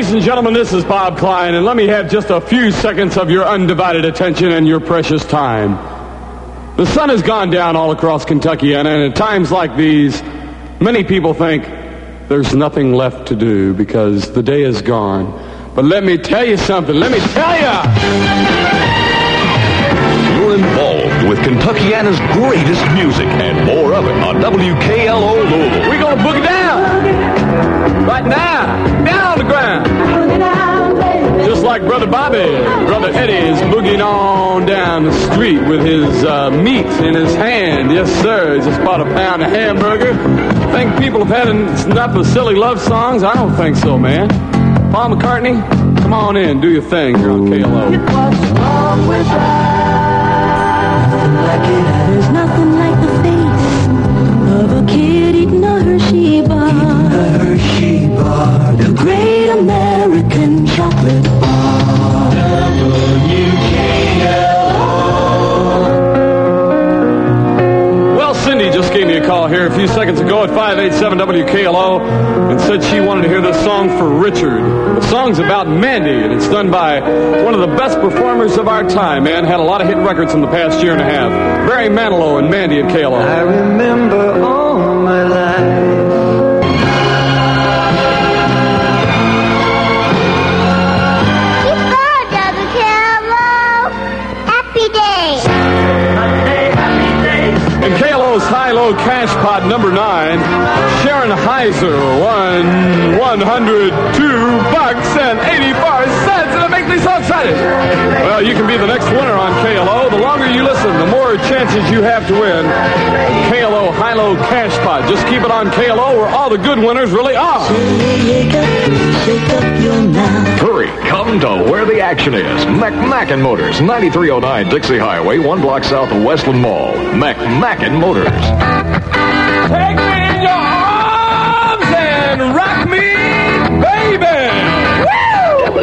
Ladies and gentlemen, this is Bob Klein, and let me have just a few seconds of your undivided attention and your precious time. The sun has gone down all across Kentucky, and at times like these, many people think there's nothing left to do because the day is gone. But let me tell you something. Let me tell you! You're involved with Kentuckiana's greatest music and more of it on WKLO Louisville. We're going to boogie down! Right now! Down on the ground! Just like Brother Bobby, Brother Eddie is boogieing on down the street with his meat in his hand. Yes, sir. He just bought a pound of hamburger. Think people have had enough of silly love songs? I don't think so, man. Paul McCartney, come on in. Do your thing here on KLO. What's wrong with life? Nothing like it. There's nothing like the face of a kid eating a Hershey bar. Hershey bar. The great American chocolate bar. WKLO. Well, Cindy just gave me a call here a few seconds ago at 587-WKLO and said she wanted to hear this song for Richard. The song's about Mandy, and it's done by one of the best performers of our time, man. Had a lot of hit records in the past year and a half. Barry Manilow and Mandy at KLO. I remember all my life. In KLO's High-Low Cash Pot number 9, Sharon Heiser won $102.84. And it makes me so excited. Well, you can be the next winner on KLO. The longer you listen, the more chances you have to win KLO High-Low Cash Pot. Just keep it on KLO where all the good winners really are. Hurry, come to where the action is. McMacken Motors, 9309 Dixie Highway, 1 block south of Westland Mall. McMacken Motors. Take me in your arms and rock me, baby! Woo!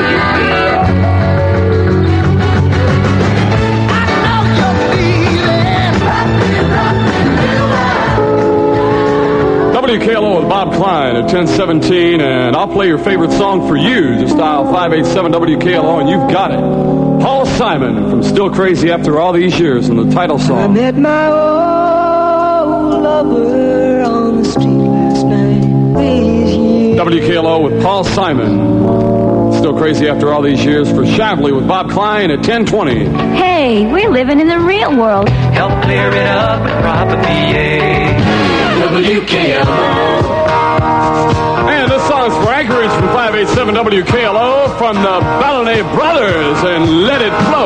WKLO with Bob Klein at 1017, and I'll play your favorite song for you. Just dial 587-WKLO, and you've got it. Paul Simon from Still Crazy After All These Years in the title song. I met my old lover on the street last night. WKLO with Paul Simon. Still Crazy After All These Years for Shavely with Bob Klein at 1020. Hey, we're living in the real world. Help clear it up with proper PA. WKLO. And this song's for Anchorage from 587 WKLO from the Ballonnet Brothers and Let It Flow.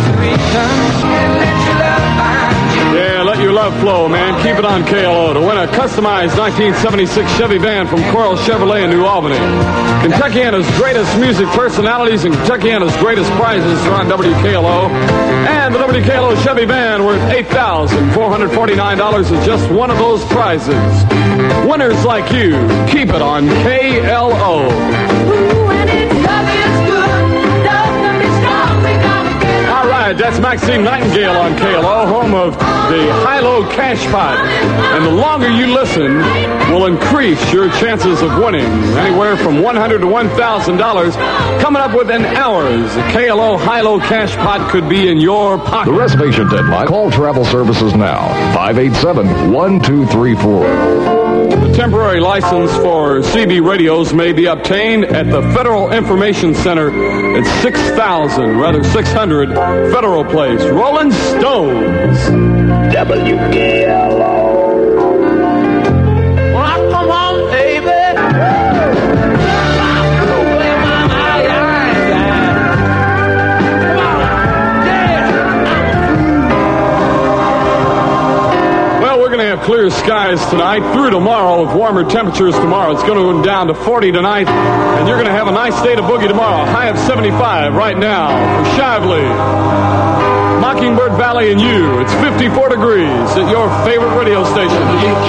Yeah, let your love flow, man. Keep it on KLO to win a customized 1976 Chevy van from Coral Chevrolet in New Albany. Kentuckiana's greatest music personalities and Kentuckiana's greatest prizes are on WKLO. And the WKLO Chevy van worth $8,449 is just one of those prizes. Winners like you, keep it on KLO. All right, that's Maxine Nightingale on KLO, home of the High-Low Cash Pot. And the longer you listen will increase your chances of winning. Anywhere from $100 to $1,000. Coming up within hours, the KLO High-Low Cash Pot could be in your pocket. The reservation deadline. Call Travel Services now. 587-1234. The temporary license for CB radios may be obtained at the Federal Information Center at 600 Federal Place. Rolling Stones. WKLO. Well, I come home, baby. We're going to have clear skies tonight through tomorrow with warmer temperatures tomorrow. It's going to go down to 40 tonight, and you're going to have a nice day to boogie tomorrow. High of 75 right now for Shively, Mockingbird Valley, and you. It's 54 degrees at your favorite radio station.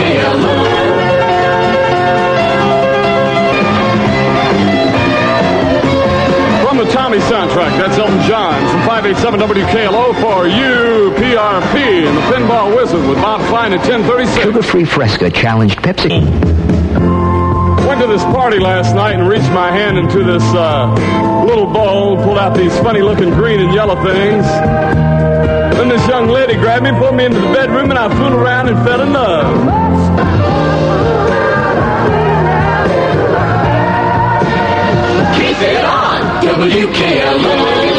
From the Tommy soundtrack, that's Elton John from 587 WKLO for UPRP and the Pinball Wizard with Bob Klein at 1036. Sugar-free Fresca challenged Pepsi. When to this party last night and reached my hand into this little bowl, pulled out these funny-looking green and yellow things. Then this young lady grabbed me, pulled me into the bedroom, and I fooled around and fell in love. Keep it on, WKLO.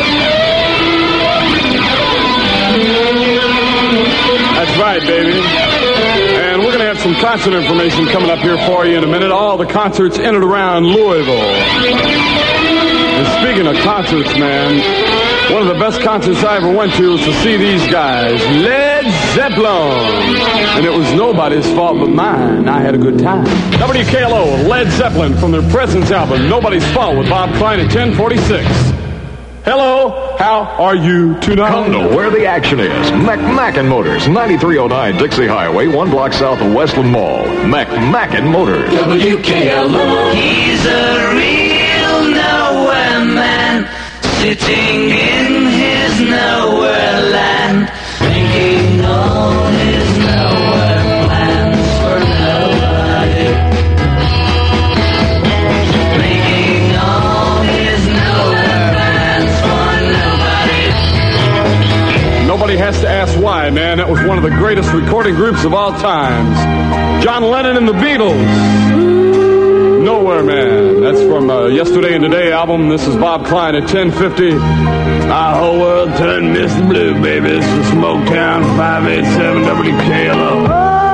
That's right, baby. And we're going to have some concert information coming up here for you in a minute. All the concerts in and around Louisville. And speaking of concerts, man, one of the best concerts I ever went to was to see these guys, Led Zeppelin. And it was nobody's fault but mine. I had a good time. WKLO, Led Zeppelin from their Presence album, Nobody's Fault, with Bob Klein at 1046. Hello, how are you tonight? Come to where the action is. McMacken Motors, 9309 Dixie Highway, 1 block south of Westland Mall. McMacken Motors. WKLO. He's a real nowhere man, sitting in his nowhere land, thinking all his nowhere plans for nobody. Making all his nowhere plans for nobody. Nobody has to ask why, man. That was one of the greatest recording groups of all times. John Lennon and the Beatles. Nowhere Man. That's from Yesterday and Today album. This is Bob Klein at 1050. Our whole world turned Mr. Blue, baby. This is Smoketown 587 WKLO.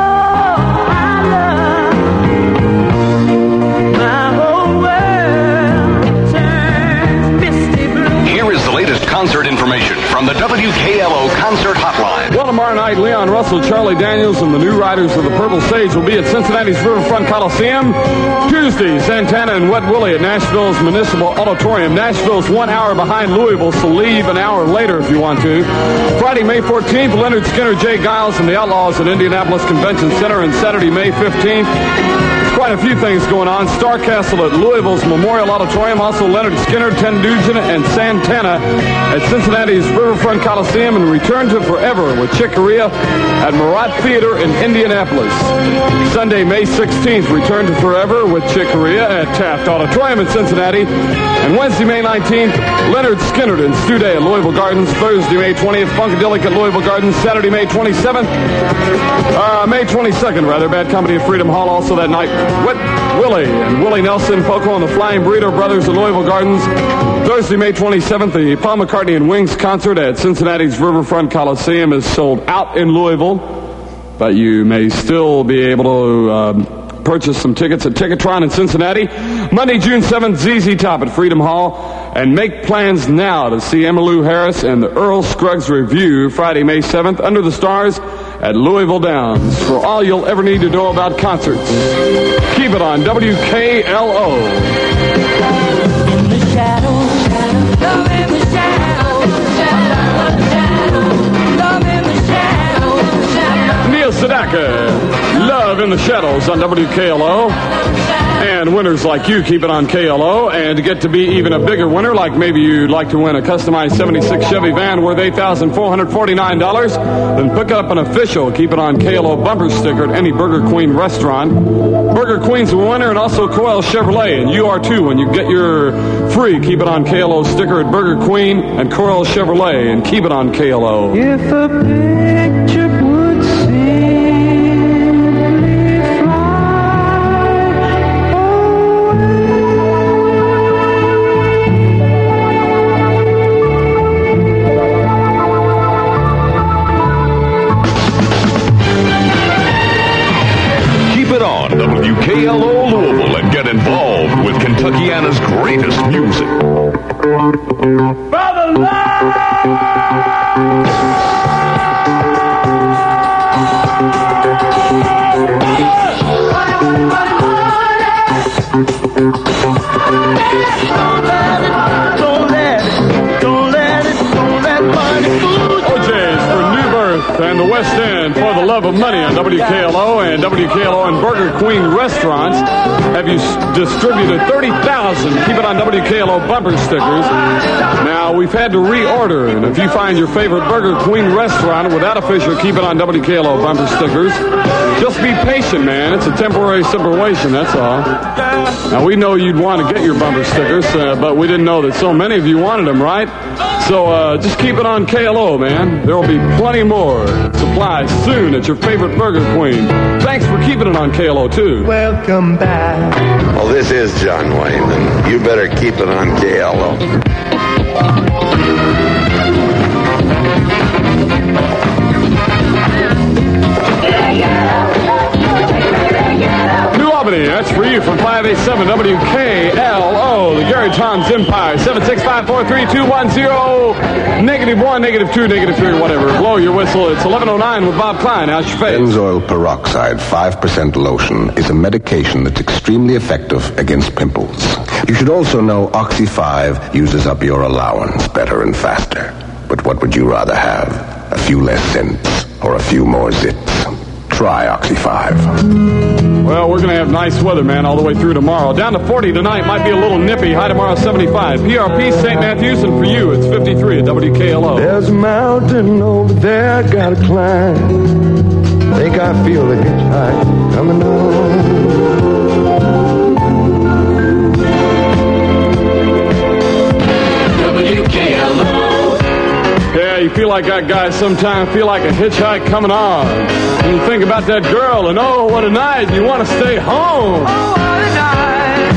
Here is the latest concert information from the WKLO Concert Hotline. Well, tomorrow night, Leon Russell, Charlie Daniels, and the New Riders of the Purple Sage will be at Cincinnati's Riverfront Coliseum. Tuesday, Santana and Wet Willie at Nashville's Municipal Auditorium. Nashville's 1 hour behind Louisville, so leave an hour later if you want to. Friday, May 14th, Leonard Skinner, Jay Giles, and the Outlaws at Indianapolis Convention Center. And Saturday, May 15th, quite a few things going on. Star Castle at Louisville's Memorial Auditorium. Also, Leonard Skinner, Ted Nugent, and Santana at Cincinnati's Riverfront Coliseum. And Return to Forever with Chick Corea at Murat Theater in Indianapolis. Sunday, May 16th, Return to Forever with Chick Corea at Taft Auditorium in Cincinnati. And Wednesday, May 19th, Leonard Skinner and Stu Day at Louisville Gardens. Thursday, May 20th, Funkadelic at Louisville Gardens. Saturday, May 27th. May 22nd, rather. Bad Company at Freedom Hall also that night. Wet Willie and Willie Nelson, Poco and the Flying Burrito Brothers at Louisville Gardens. Thursday, May 27th, the Paul McCartney and Wings concert at Cincinnati's Riverfront Coliseum is sold out in Louisville, but you may still be able to purchase some tickets at Ticketron in Cincinnati. Monday, June 7th, ZZ Top at Freedom Hall. And make plans now to see Emmylou Harris and the Earl Scruggs Review Friday, May 7th, Under the Stars at Louisville Downs. For all you'll ever need to know about concerts, keep it on WKLO. In the shadow, love in the shadow, love in the shadow. Neil Sedaka, Love in the Shadows on WKLO. And winners like you, keep it on KLO. And to get to be even a bigger winner, like maybe you'd like to win a customized 76 Chevy van worth $8,449, then pick up an official Keep It On KLO bumper sticker at any Burger Queen restaurant. Burger Queen's a winner, and also Coel Chevrolet. And you are too when you get your free Keep It On KLO sticker at Burger Queen and Coel Chevrolet. And keep it on KLO. If a picture would simply fly Keep it on WKLO Louisville and get involved with Kentuckiana's greatest music. Brother Love! OJ's for New Birth and the West End for the Love. love of money on WKLO and WKLO and Burger Queen restaurants. Have you distributed 30,000 Keep It On WKLO bumper stickers? Now, we've had to reorder, and if you find your favorite Burger Queen restaurant without official Keep It On WKLO bumper stickers, just be patient, man. It's a temporary situation, that's all. Now, we know you'd want to get your bumper stickers, but we didn't know that so many of you wanted them, right? So just keep it on KLO, man. There will be plenty more supplies soon at your favorite Burger Queen. Thanks for keeping it on KLO, too. Welcome back. Well, this is John Wayne, and you better keep it on KLO. New Albany, that's for you from 587 WKLO, the Gary Tom's Empire, 765432110, -1, -2, -3, whatever. Blow your whistle. It's 11:09 with Bob Klein. How's your face? Benzoyl peroxide 5% lotion is a medication that's extremely effective against pimples. You should also know Oxy 5 uses up your allowance better and faster. But what would you rather have? A few less cents or a few more zits? Try Oxy 5. Well, we're going to have nice weather, man, all the way through tomorrow. Down to 40 tonight. Might be a little nippy. High tomorrow, 75. PRP St. Matthews, and for you, it's 53 at WKLO. There's a mountain over there I gotta climb. Think I feel a hitchhike coming on. WKLO. Yeah, you feel like that guy sometimes, feel like a hitchhike coming on. When you think about that girl and oh, what a night, you want to stay home. Oh, what a night.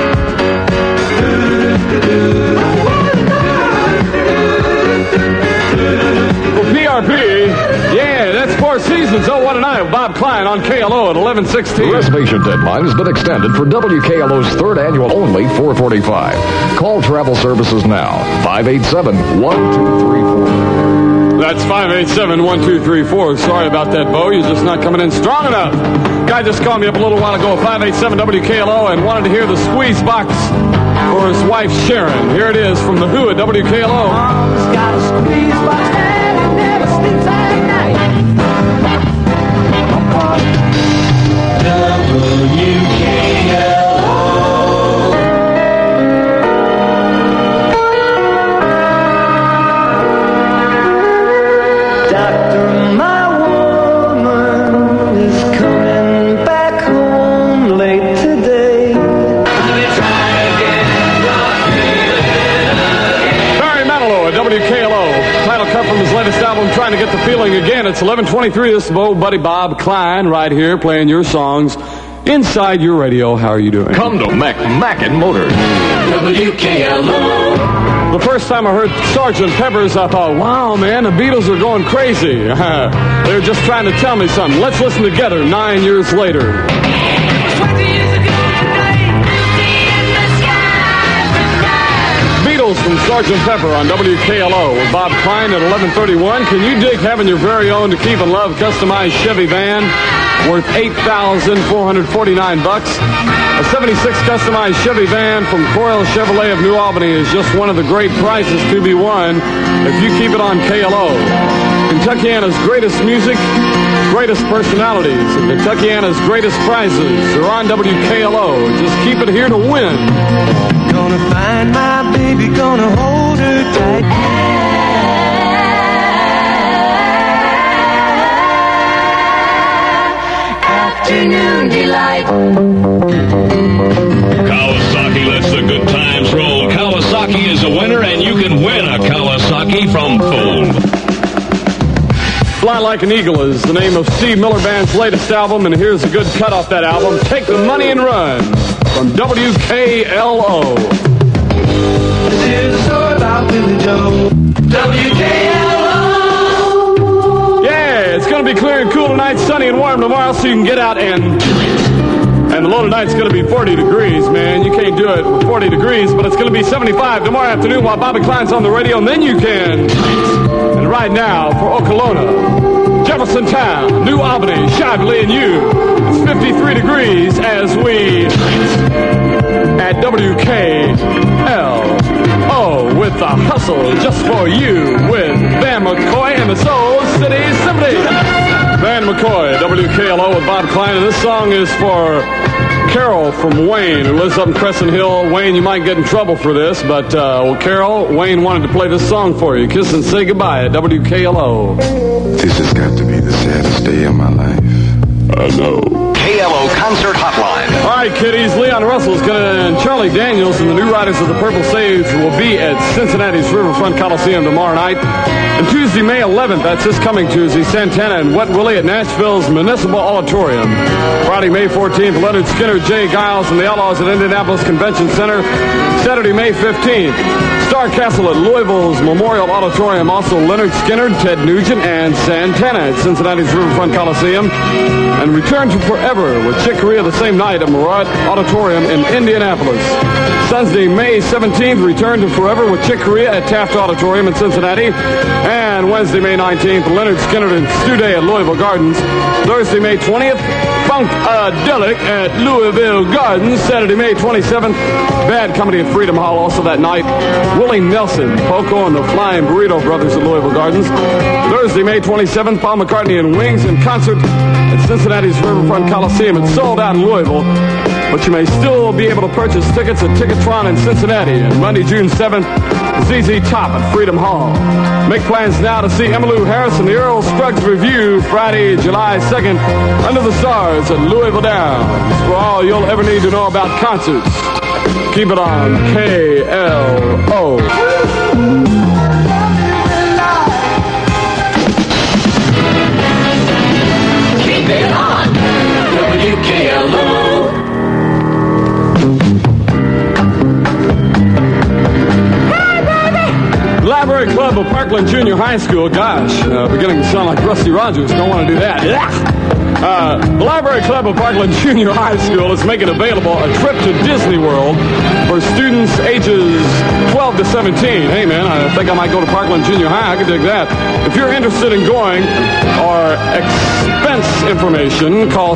Well, PRP, yeah, that's Four Seasons. Oh, what a night. Bob Klein on KLO at 11:16. The reservation deadline has been extended for WKLO's third annual only 445. Call travel services now. 587-1234. That's 587-1234. Sorry about that, Bo. You're just not coming in strong enough. Guy just called me up a little while ago, 587 WKLO, and wanted to hear the squeeze box for his wife, Sharon. Here it is from The Who at WKLO. Mom's got a squeeze box and it never sleeps at night. WKLO. Trying to get the feeling again. It's 11:23. This is old buddy Bob Klein right here playing your songs inside your radio. How are you doing? Come to Mackin Motors. WKLO. The first time I heard Sgt. Pepper's, I thought, wow, man, the Beatles are going crazy. They're just trying to tell me something. Let's listen together 9 years later. From Sgt. Pepper on WKLO with Bob Klein at 11:31. Can you dig having your very own To Keep and Love customized Chevy van worth $8,449? A 76 customized Chevy van from Coyle Chevrolet of New Albany is just one of the great prizes to be won if you keep it on KLO. Kentuckiana's greatest music, greatest personalities, and Kentuckiana's greatest prizes are on WKLO. Just keep it here to win. Gonna find my baby, gonna hold her tight. Afternoon delight. Kawasaki lets the good times roll. Kawasaki is a winner, and you can win a Kawasaki from Foam. Fly Like an Eagle is the name of Steve Miller Band's latest album, and here's a good cut off that album. Take the Money and Run from WKLO. This is a story about Billy Joe. WKLO. Yeah, it's going to be clear and cool tonight, sunny and warm tomorrow, so you can get out and the low tonight's going to be 40 degrees, man. You can't do it with 40 degrees, but it's going to be 75 tomorrow afternoon while Bobby Klein's on the radio, and then you can. And right now, for Okolona, Jeffersontown, New Albany, Shively, and you, it's 53 degrees as we at WKLO with the hustle just for you with Van McCoy and the Soul City Symphony. Van Dan McCoy, WKLO with Bob Klein, and this song is for Carol from Wayne, who lives up in Crescent Hill. Wayne, you might get in trouble for this, but, Carol, Wayne wanted to play this song for you. Kiss and say goodbye at WKLO. This has got to be the saddest day of my life. I know. KLO Concert Hotline. All right, kiddies, Leon Russell's and Charlie Daniels and the New Riders of the Purple Sage will be at Cincinnati's Riverfront Coliseum tomorrow night. And Tuesday, May 11th, that's this coming Tuesday, Santana and Wet Willie at Nashville's Municipal Auditorium. Friday, May 14th, Leonard Skinner, Jay Giles, and the Outlaws at Indianapolis Convention Center. Saturday, May 15th, Star Castle at Louisville's Memorial Auditorium. Also, Leonard Skinner, Ted Nugent, and Santana at Cincinnati's Riverfront Coliseum. And Return to Forever with Chick Corea the same night at Murat Auditorium in Indianapolis. Sunday, May 17th, Return to Forever with Chick Corea at Taft Auditorium in Cincinnati. And Wednesday, May 19th, Leonard Skinner and Stu Day at Louisville Gardens. Thursday, May 20th, Funkadelic at Louisville Gardens. Saturday, May 27th, Bad Company at Freedom Hall. Also that night, Willie Nelson, Poco, and the Flying Burrito Brothers at Louisville Gardens. Thursday, May 27th, Paul McCartney and Wings in concert at Cincinnati's Riverfront Coliseum. It's sold out in Louisville, but you may still be able to purchase tickets at Ticketron in Cincinnati. And Monday, June 7th, ZZ Top at Freedom Hall. Make plans now to see Emmylou Harris and the Earl Scruggs Review Friday, July 2nd, Under the Stars at Louisville Downs. For all you'll ever need to know about concerts, keep it on KLO. Keep it on WKLO. Library Club of Parkland Junior High School. Gosh, beginning to sound like Rusty Rogers. Don't want to do that. The Library Club of Parkland Junior High School is making available a trip to Disney World for students ages 12 to 17. Hey, man, I think I might go to Parkland Junior High. I could dig that. If you're interested in going or expense information, call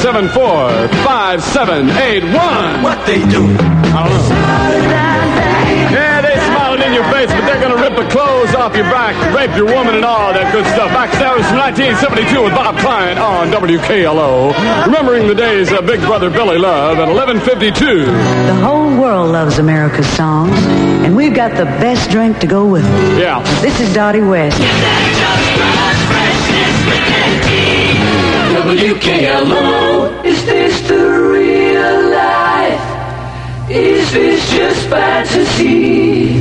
774-5781. What they do? I don't know. Yeah, they smiled in your face, but they're going to rip the clothes off your back, rape your woman, and all that good stuff. Backstabbers from 1972 with Bob Klein on WKLO. Remembering the days of Big Brother Billy Love at 11:52. The whole world loves America's songs, and we've got the best drink to go with it. Yeah. This is Dottie West. WKLO, is this the real life? Is this just fantasy?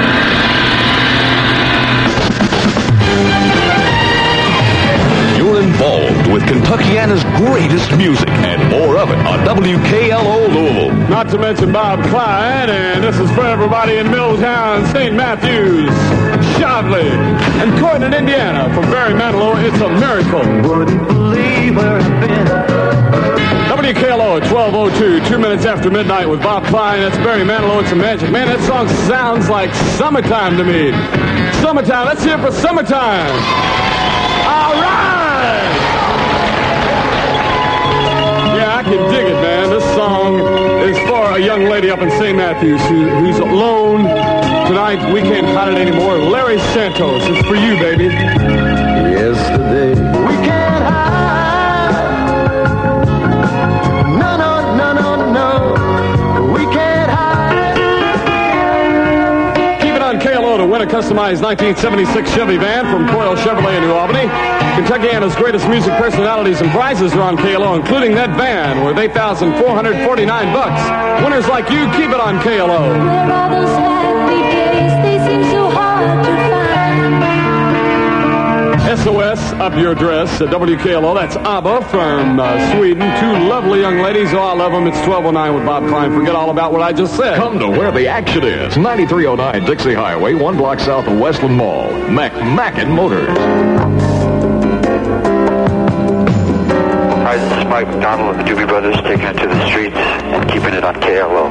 You're involved with Kentuckiana's greatest music and more of it on WKLO Louisville. Not to mention Bob Klein, and this is for everybody in Milltown, St. Matthews, Shotley, and Corydon, Indiana. From Barry Manilow, it's a miracle. Wouldn't believe where I've been. WKLO at 12:02, 2 minutes after midnight with Bob Klein. That's Barry Manilow. It's a magic. Man, that song sounds like summertime to me. Summertime. Let's hear it for summertime. All right. Yeah, I can dig it, man. This song is for a young lady up in St. Matthews who's alone tonight. We can't hide it anymore. Larry Santos. It's for you, baby. Yesterday we can't hide. No, we can't hide. Keep it on KLO to win a customized 1976 Chevy van from Coyle Chevrolet in New Albany. Kentuckiana's greatest music personalities and prizes are on KLO, including that van worth $8,449. Winners like you, keep it on KLO. Where are those happy days? They seem so hard to find. SOS, Up Your Dress at WKLO. That's ABBA from Sweden. Two lovely young ladies. Oh, I love them. It's 12:09 with Bob Klein. Forget all about what I just said. Come to where the action is. 9309 Dixie Highway, 1 block south of Westland Mall. McMacken Motors. Hi, this is Mike McDonald and the Doobie Brothers taking it to the streets and keeping it on KLO.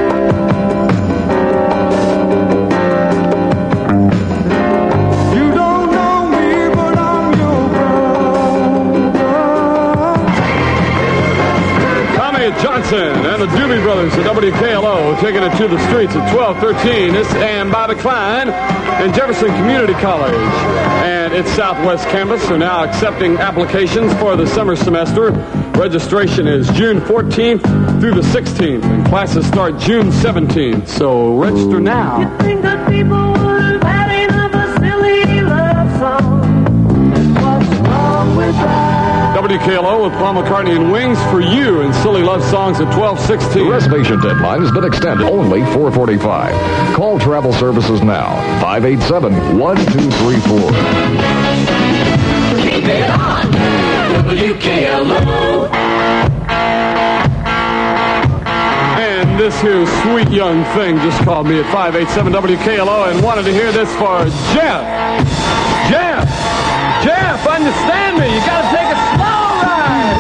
You don't know me, but I'm your brother. Tommy Johnson and the Doobie Brothers at WKLO, taking it to the streets at 12:13. This and Bobby Klein in Jefferson Community College. And its Southwest campus are now accepting applications for the summer semester. Registration is June 14th through the 16th, and classes start June 17th. So register now. You think that people would have enough of a silly love song? What's wrong with that? WKLO with Paul McCartney and Wings for you and Silly Love Songs at 12:16. The reservation deadline has been extended only 4:45. Call Travel Services now, 587-1234. Keep it on, WKLO. And this here sweet young thing just called me at 587 WKLO and wanted to hear this for Jeff. Jeff, understand me. You got to take a slow ride.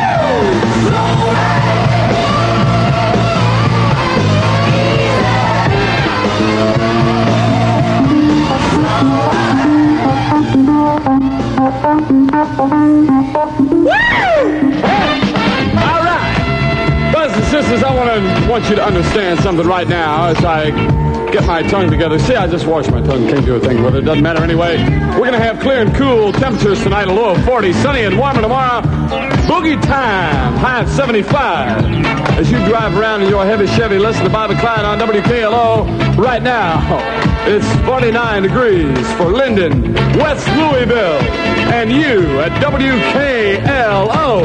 All right. Brothers and sisters, I want you to understand something right now as I get my tongue together. See, I just washed my tongue. Can't do a thing with it. Doesn't matter anyway. We're going to have clear and cool temperatures tonight, a low of 40, sunny and warmer tomorrow. Boogie time, high of 75. As you drive around in your heavy Chevy, listen to Bobby Klein on WKLO right now. It's 49 degrees for Linden, West Louisville, and you at WKLO.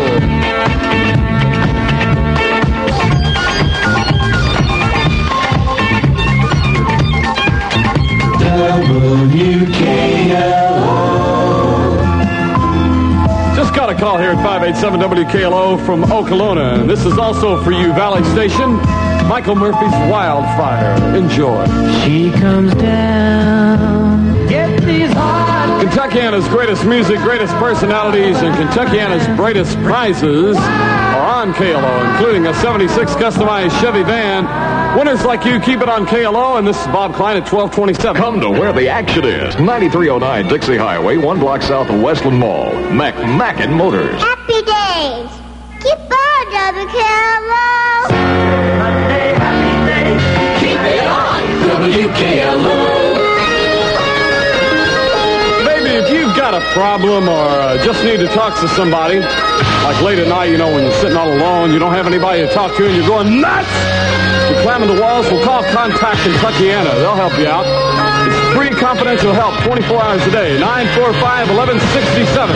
Just got a call here at 587 WKLO from Okolona. And this is also for you, Valley Station. Michael Murphy's Wildfire. Enjoy. She comes down, get these heart. Kentuckiana's greatest music, greatest personalities, and Kentuckiana's greatest prizes are on KLO, including a 76 customized Chevy van. Winners like you, keep it on KLO, and this is Bob Klein at 1227. Come to where the action is. 9309 Dixie Highway, 1 block south of Westland Mall. McMacken Motors. Happy days. Keep on, WKLO. Monday, happy day. Keep it on, WKLO. If you've got a problem or just need to talk to somebody, like late at night, when you're sitting all alone, you don't have anybody to talk to and you're going nuts, you're climbing the walls, well, call Contact Kentuckiana. They'll help you out. It's free confidential help 24 hours a day, 945-1167.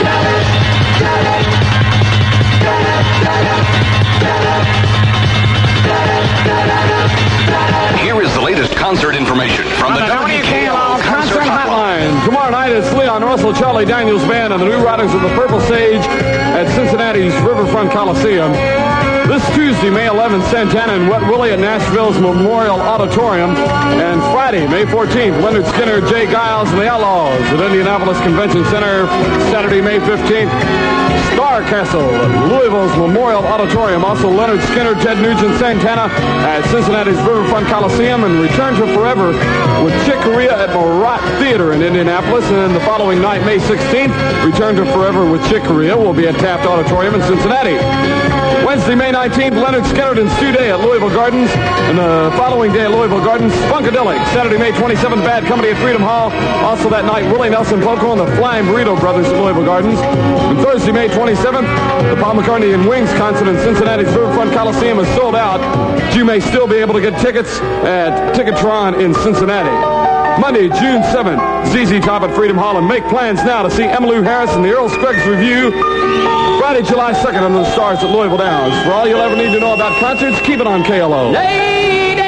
Here is the latest concert information from the WKLO Concert Hotline. Tomorrow night, it's Leon Russell, Charlie Daniels Band, and the New Riders of the Purple Sage at Cincinnati's Riverfront Coliseum. This Tuesday, May 11th, Santana and Wet Willie at Nashville's Memorial Auditorium. And Friday, May 14th, Leonard Skinner, Jay Giles, and the Outlaws at Indianapolis Convention Center. Saturday, May 15th, Star Castle at Louisville's Memorial Auditorium. Also, Leonard Skinner, Ted Nugent, Santana at Cincinnati's Riverfront Coliseum. And Return to Forever with Chick Corea at Marat Theater in Indianapolis. And then the following night, May 16th, Return to Forever with Chick Corea will be at Taft Auditorium in Cincinnati. Wednesday, May 19th, Leonard Skinner and Stu Day at Louisville Gardens. And the following day at Louisville Gardens, Funkadelic. Saturday, May 27th, Bad Company at Freedom Hall. Also that night, Willie Nelson Poco and the Flying Burrito Brothers at Louisville Gardens. And Thursday, May 27th, the Paul McCartney and Wings concert in Cincinnati's Riverfront Coliseum is sold out. But you may still be able to get tickets at Ticketron in Cincinnati. Monday, June 7th, ZZ Top at Freedom Hall, and make plans now to see Emmylou Harris and the Earl Scruggs Review. Friday, July 2nd, under the stars at Louisville Downs. For all you'll ever need to know about concerts, keep it on KLO. Lady,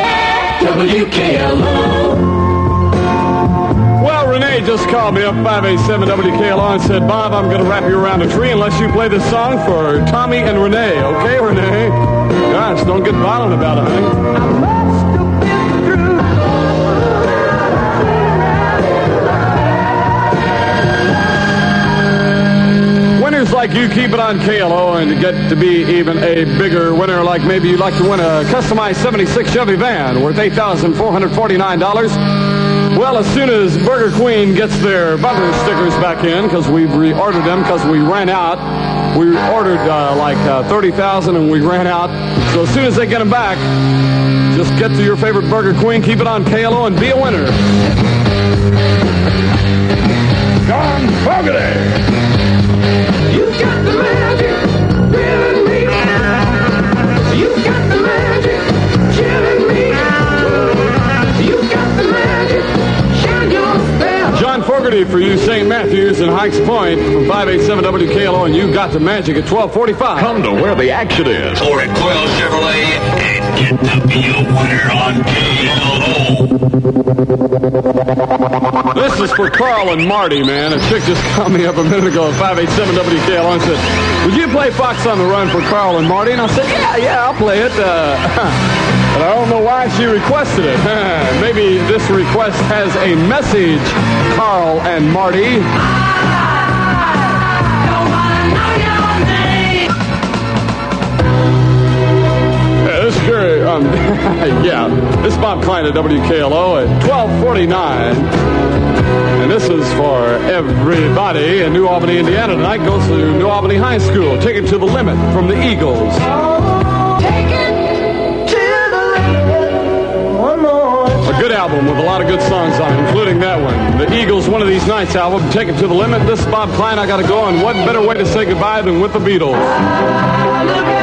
WKLO. Well, Renee just called me up 587 WKLO and said, Bob, I'm going to wrap you around a tree unless you play this song for Tommy and Renee. Okay, Renee? Gosh, don't get violent about it, honey. like you, keep it on KLO and get to be even a bigger winner, like maybe you'd like to win a customized 76 Chevy van worth $8,449. Well, as soon as Burger Queen gets their bumper stickers back in, because we've reordered them because we ran out. We ordered like 30,000 and we ran out. So as soon as they get them back, just get to your favorite Burger Queen, keep it on KLO, and be a winner. John Fogerty. You got the magic, feeling me. You got the magic, chilling me. You got the magic, shine your spell. John Fogerty for you, St. Matthews and Hikes Point from 587 WKLO, and you got the magic at 12:45. Come to where the action is. Or at Coyle Chevrolet and get to be a winner on KLO. This is for Carl and Marty, man. A chick just called me up a minute ago at 587 WKLO and said, would you play Fox on the Run for Carl and Marty? And I said, yeah, I'll play it. But I don't know why she requested it. Maybe this request has a message, Carl and Marty. This is Gary. This is Bob Klein at WKLO at 12:49. And this is for everybody in New Albany, Indiana. Tonight goes to New Albany High School. Take it to the limit from the Eagles. Take it to the limit. One more. A good album with a lot of good songs on it, including that one. The Eagles, One of These Nights album. Take it to the limit. This is Bob Klein. I got to go, and what better way to say goodbye than with the Beatles?